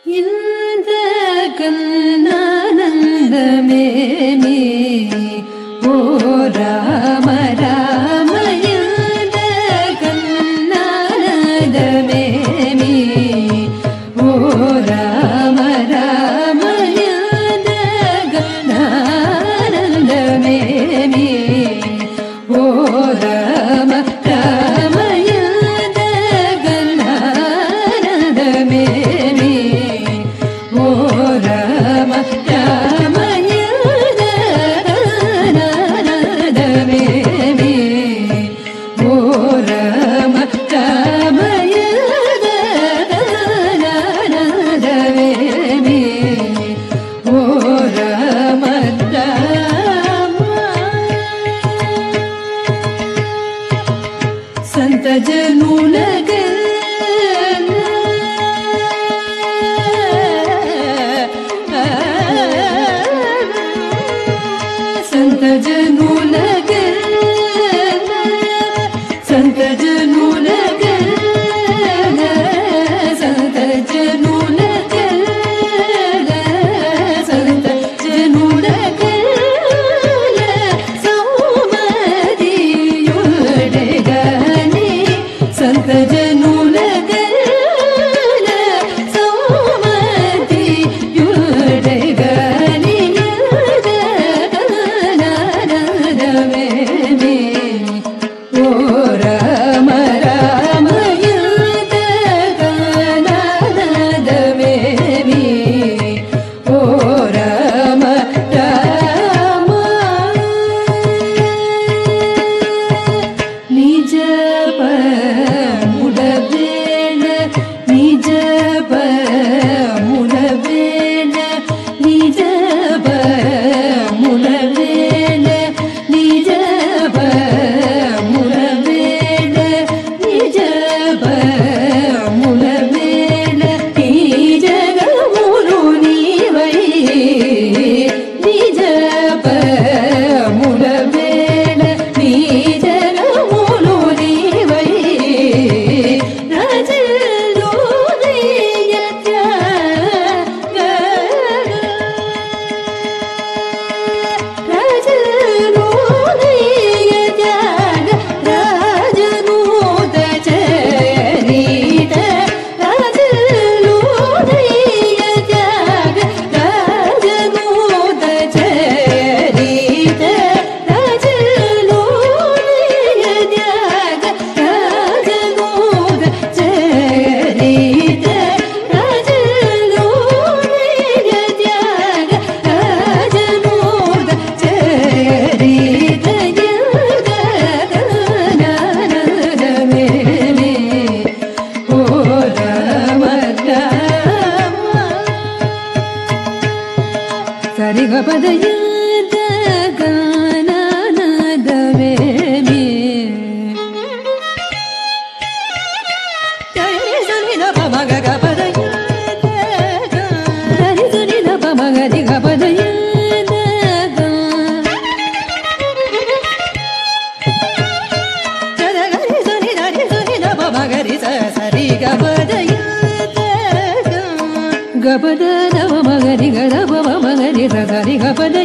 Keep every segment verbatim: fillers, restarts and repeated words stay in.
இந்த கண்ணானந்தமேமி ஓ ராம ராம இந்த கண்ணானந்தமேமி ஓ ராம ராம இந்த கண்ணானந்தமேமி ஓ ராம ராம இந்த கண்ணானந்தமேமி ஓ ராம ராம இந்த கண்ணானந்தமேமி ஓ ராம ராம இந்த கண்ணானந்தமேமி ஓ ராம ராம संत जनूलग संत जनूलग संत जनूलग संत जनूलग संत जनूलग सौमदियुडगनि संत जनूलग सौमदियुडगनि यदगननदमेमि ओ राम राम यदगननदमेमि ओ राम राम निज मुडबेण निज मुडबेण निज मुडबेण निज मुडबेण निज मुडबेण निज मुरु नीवै निज मुडबेण निज मुरु नीवै गपद नव मगरि गदप मगरि सरि गपद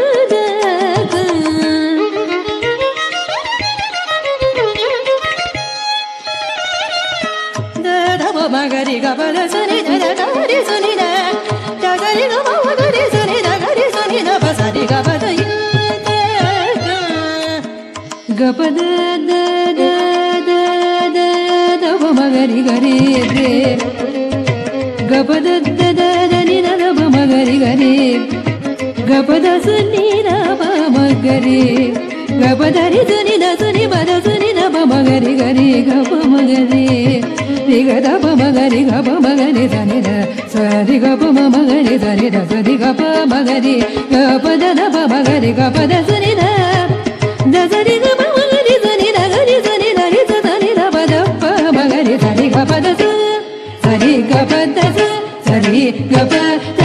दप मगरि गपद सनि गरि सनि गरि गप मगरि सनि गरि सनि द सरि गपद गपद द द द द दप मगरि गरि रे गपद द द द नि द प मगरि गरि गपद सनि द प मगरि गपद रि सनि द सनि प द सनि द प मगरि गरि गप मगरि रि ग द प मगरि गप मगरि सनि द सरि गप मगरि सनि द सरि गप मगरि गपद द प मगरि गपद सनि द द सरि गप मगरि सनि द गरि सनि द रि सनि द प द प मगरि सरि गपद सरि गपद सरि गप